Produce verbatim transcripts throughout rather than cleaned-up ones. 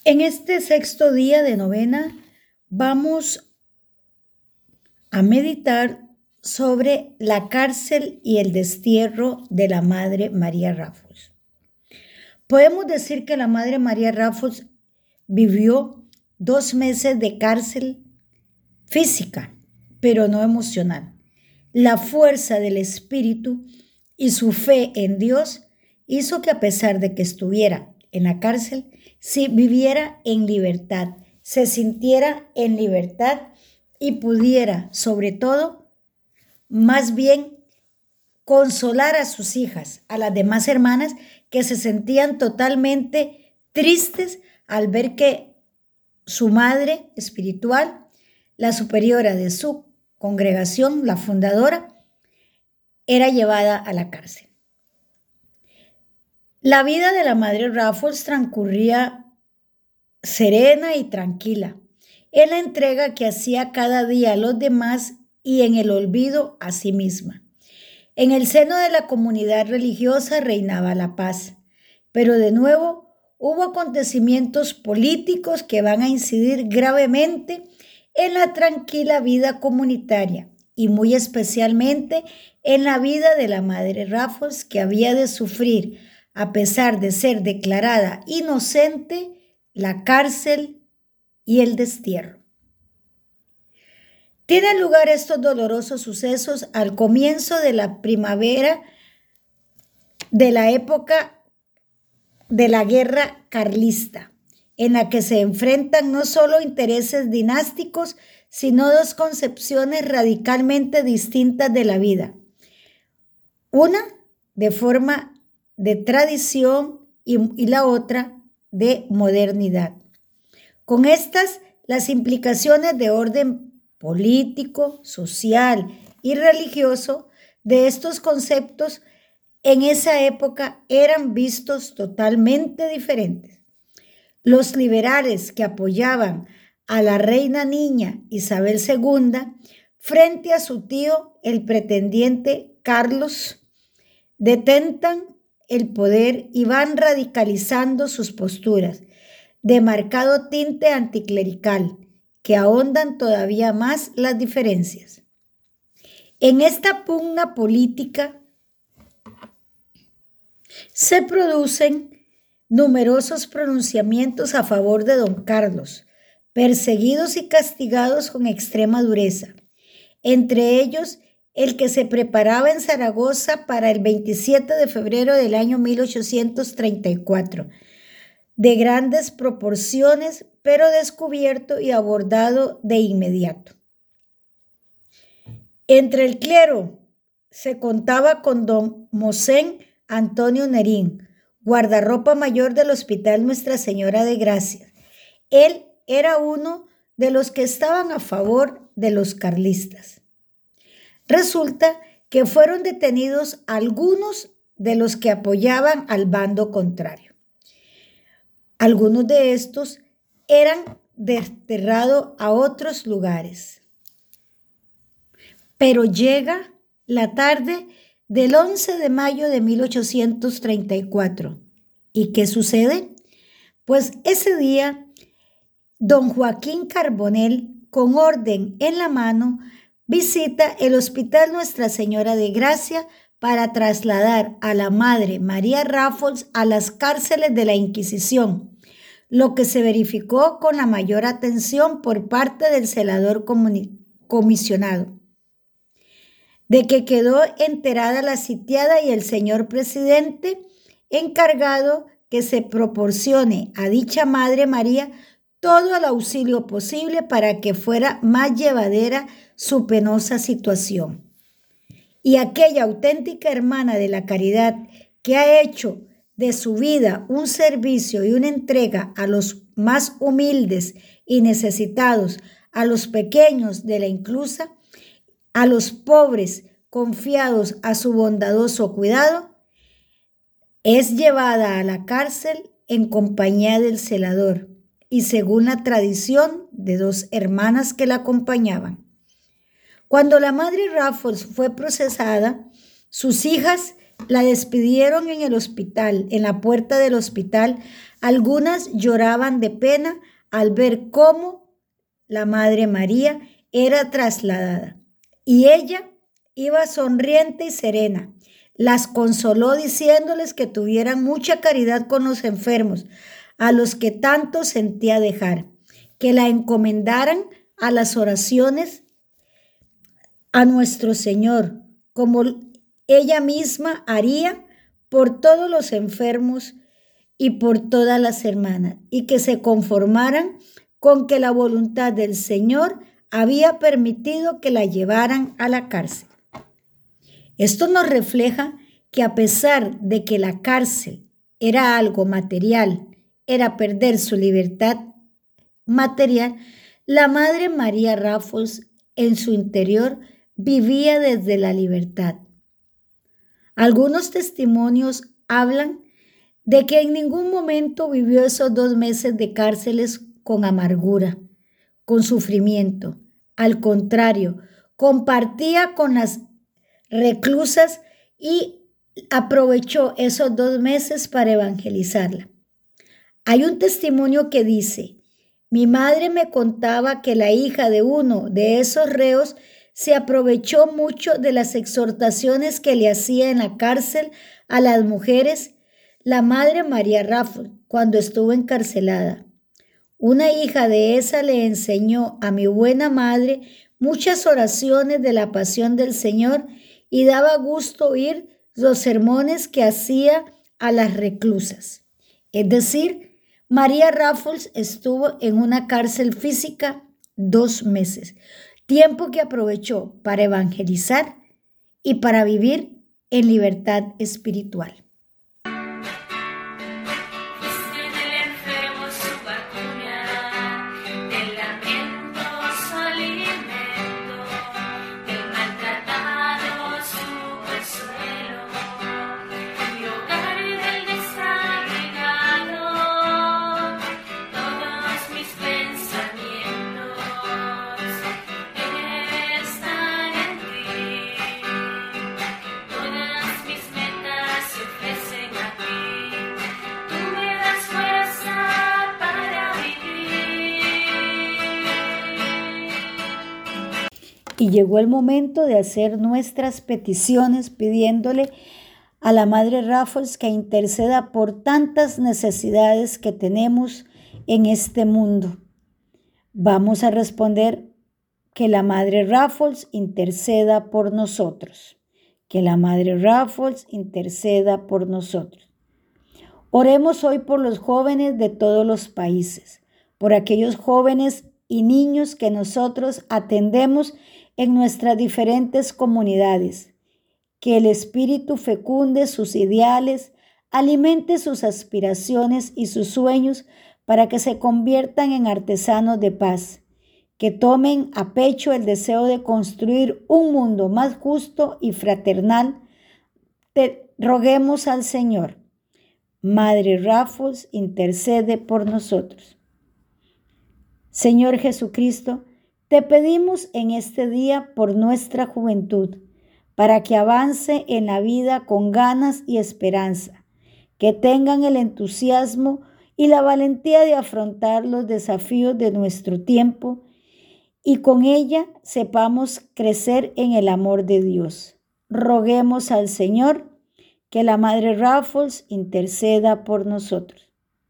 En este sexto día de novena vamos a meditar sobre la cárcel y el destierro de la Madre María Raffles. Podemos decir que la Madre María Raffles vivió dos meses de cárcel física, pero no emocional. La fuerza del espíritu y su fe en Dios hizo que, a pesar de que estuviera en la cárcel, sí viviera en libertad, se sintiera en libertad y pudiera, sobre todo, más bien consolar a sus hijas, a las demás hermanas que se sentían totalmente tristes al ver que su madre espiritual, la superiora de su congregación, la fundadora, era llevada a la cárcel. La vida de la Madre Raffles transcurría serena y tranquila, en la entrega que hacía cada día a los demás y en el olvido a sí misma. En el seno de la comunidad religiosa reinaba la paz, pero de nuevo hubo acontecimientos políticos que van a incidir gravemente en la tranquila vida comunitaria y muy especialmente en la vida de la Madre Raffles, que había de sufrir, a pesar de ser declarada inocente, la cárcel y el destierro. Tienen lugar estos dolorosos sucesos al comienzo de la primavera de la época de la guerra carlista, en la que se enfrentan no solo intereses dinásticos, sino dos concepciones radicalmente distintas de la vida. Una de forma de tradición y, y la otra de modernidad. Con estas, las implicaciones de orden político, social y religioso de estos conceptos en esa época eran vistos totalmente diferentes. Los liberales que apoyaban a la reina niña Isabel segunda frente a su tío, el pretendiente Carlos, detentan el poder y van radicalizando sus posturas, de marcado tinte anticlerical, que ahondan todavía más las diferencias. En esta pugna política se producen numerosos pronunciamientos a favor de don Carlos, perseguidos y castigados con extrema dureza, entre ellos el que se preparaba en Zaragoza para el veintisiete de febrero del año mil ochocientos treinta y cuatro, de grandes proporciones, pero descubierto y abordado de inmediato. Entre el clero se contaba con don Mosén Antonio Nerín, guardarropa mayor del Hospital Nuestra Señora de Gracia. Él era uno de los que estaban a favor de los carlistas. Resulta que fueron detenidos algunos de los que apoyaban al bando contrario. Algunos de estos eran desterrados a otros lugares. Pero llega la tarde del once de mayo de mil ochocientos treinta y cuatro. ¿Y qué sucede? Pues ese día, don Joaquín Carbonell, con orden en la mano, visita el Hospital Nuestra Señora de Gracia para trasladar a la Madre María Raffles a las cárceles de la Inquisición, lo que se verificó con la mayor atención por parte del celador comisionado, de que quedó enterada la sitiada y el señor presidente encargado que se proporcione a dicha Madre María todo el auxilio posible para que fuera más llevadera su penosa situación. Y aquella auténtica hermana de la caridad que ha hecho de su vida un servicio y una entrega a los más humildes y necesitados, a los pequeños de la inclusa, a los pobres confiados a su bondadoso cuidado, es llevada a la cárcel en compañía del celador y según la tradición de dos hermanas que la acompañaban. Cuando la Madre Raffles fue procesada, sus hijas La despidieron en el hospital, en la puerta del hospital. Algunas lloraban de pena al ver cómo la Madre María era trasladada. Y ella iba sonriente y serena. Las consoló diciéndoles que tuvieran mucha caridad con los enfermos, a los que tanto sentía dejar, que la encomendaran a las oraciones a nuestro Señor, como ella misma haría por todos los enfermos y por todas las hermanas, y que se conformaran con que la voluntad del Señor había permitido que la llevaran a la cárcel. Esto nos refleja que a pesar de que la cárcel era algo material, era perder su libertad material, la Madre María Raffles en su interior vivía desde la libertad. Algunos testimonios hablan de que en ningún momento vivió esos dos meses de cárceles con amargura, con sufrimiento. Al contrario, compartía con las reclusas y aprovechó esos dos meses para evangelizarla. Hay un testimonio que dice: mi madre me contaba que la hija de uno de esos reos se aprovechó mucho de las exhortaciones que le hacía en la cárcel a las mujeres la Madre María Raffles cuando estuvo encarcelada. Una hija de esa le enseñó a mi buena madre muchas oraciones de la pasión del Señor y daba gusto oír los sermones que hacía a las reclusas. Es decir, María Raffles estuvo en una cárcel física dos meses, tiempo que aprovechó para evangelizar y para vivir en libertad espiritual. Y llegó el momento de hacer nuestras peticiones pidiéndole a la Madre Raffles que interceda por tantas necesidades que tenemos en este mundo. Vamos a responder que la Madre Raffles interceda por nosotros. Que la Madre Raffles interceda por nosotros. Oremos hoy por los jóvenes de todos los países, por aquellos jóvenes y niños que nosotros atendemos en nuestras diferentes comunidades. Que el Espíritu fecunde sus ideales, alimente sus aspiraciones y sus sueños para que se conviertan en artesanos de paz, que tomen a pecho el deseo de construir un mundo más justo y fraternal. Te roguemos al Señor. Madre Raffles, intercede por nosotros. Señor Jesucristo, te pedimos en este día por nuestra juventud, para que avance en la vida con ganas y esperanza, que tengan el entusiasmo y la valentía de afrontar los desafíos de nuestro tiempo y con ella sepamos crecer en el amor de Dios. Roguemos al Señor que la Madre Raffles interceda por nosotros.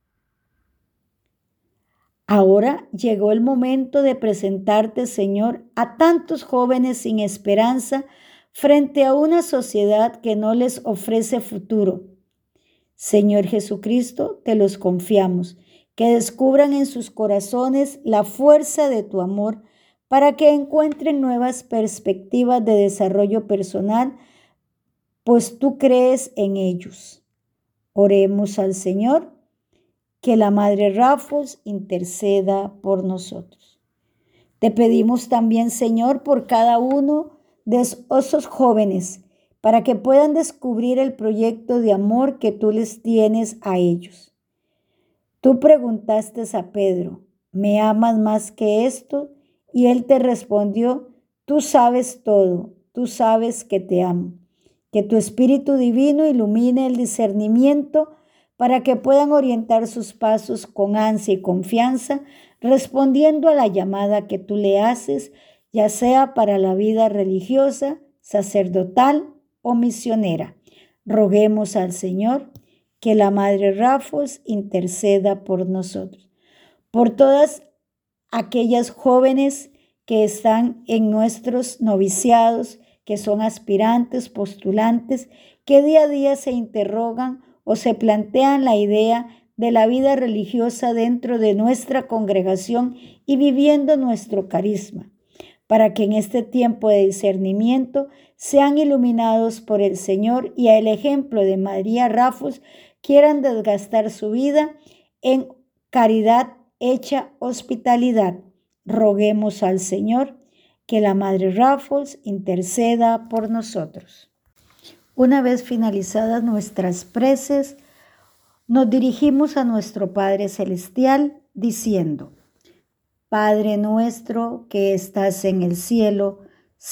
Ahora llegó el momento de presentarte, Señor, a tantos jóvenes sin esperanza frente a una sociedad que no les ofrece futuro. Señor Jesucristo, te los confiamos, que descubran en sus corazones la fuerza de tu amor para que encuentren nuevas perspectivas de desarrollo personal, pues tú crees en ellos. Oremos al Señor. Que la Madre Raffles interceda por nosotros. Te pedimos también, Señor, por cada uno de esos jóvenes, para que puedan descubrir el proyecto de amor que tú les tienes a ellos. Tú preguntaste a Pedro, ¿me amas más que esto? Y él te respondió, tú sabes todo, tú sabes que te amo. Que tu Espíritu Divino ilumine el discernimiento para que puedan orientar sus pasos con ansia y confianza, respondiendo a la llamada que tú le haces, ya sea para la vida religiosa, sacerdotal o misionera. Roguemos al Señor que la Madre Rafos interceda por nosotros. Por todas aquellas jóvenes que están en nuestros noviciados, que son aspirantes, postulantes, que día a día se interrogan o se plantean la idea de la vida religiosa dentro de nuestra congregación y viviendo nuestro carisma, para que en este tiempo de discernimiento sean iluminados por el Señor y al ejemplo de María Rafos quieran desgastar su vida en caridad hecha hospitalidad. Roguemos al Señor que la Madre Rafos interceda por nosotros. Una vez finalizadas nuestras preces, nos dirigimos a nuestro Padre Celestial diciendo: Padre nuestro que estás en el cielo,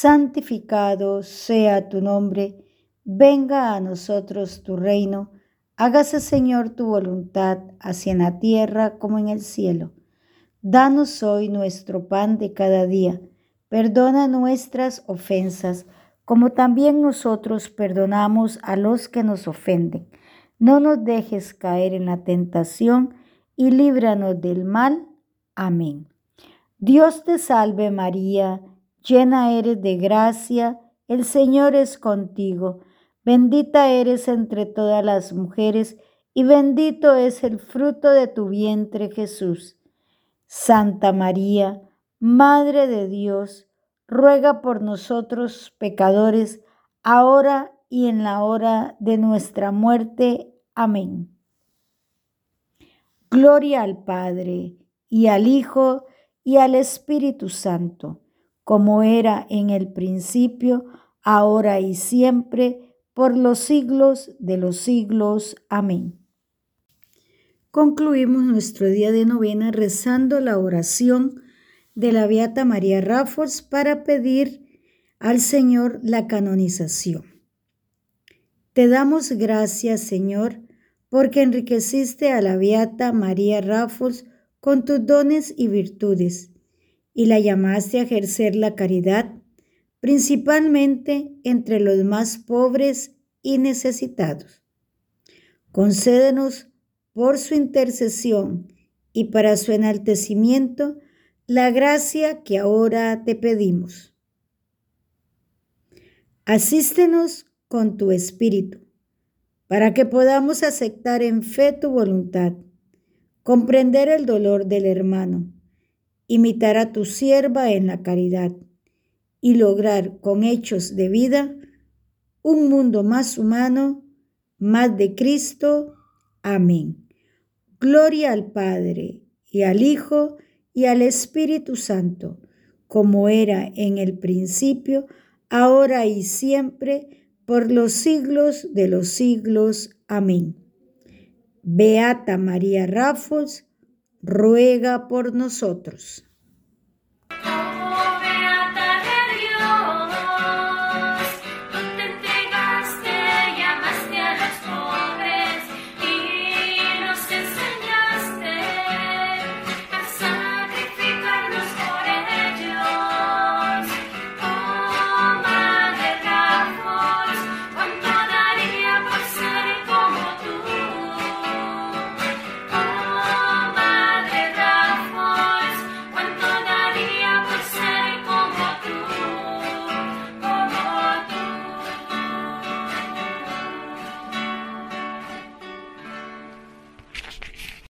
santificado sea tu nombre, venga a nosotros tu reino, hágase Señor tu voluntad, así en la tierra como en el cielo. Danos hoy nuestro pan de cada día, perdona nuestras ofensas, como también nosotros perdonamos a los que nos ofenden. No nos dejes caer en la tentación y líbranos del mal. Amén. Dios te salve María, llena eres de gracia, el Señor es contigo. Bendita eres entre todas las mujeres y bendito es el fruto de tu vientre Jesús. Santa María, Madre de Dios, ruega por nosotros pecadores, ahora y en la hora de nuestra muerte. Amén. Gloria al Padre, y al Hijo, y al Espíritu Santo, como era en el principio, ahora y siempre, por los siglos de los siglos. Amén. Concluimos nuestro día de novena rezando la oración de la Beata María Rafos para pedir al Señor la canonización. Te damos gracias, Señor, porque enriqueciste a la Beata María Rafos con tus dones y virtudes, y la llamaste a ejercer la caridad, principalmente entre los más pobres y necesitados. Concédenos, por su intercesión y para su enaltecimiento, la gracia que ahora te pedimos. Asístenos con tu Espíritu, para que podamos aceptar en fe tu voluntad, comprender el dolor del hermano, imitar a tu sierva en la caridad y lograr con hechos de vida un mundo más humano, más de Cristo. Amén. Gloria al Padre, y al Hijo, y al Espíritu Santo, como era en el principio, ahora y siempre, por los siglos de los siglos. Amén. Beata María Rafos, ruega por nosotros.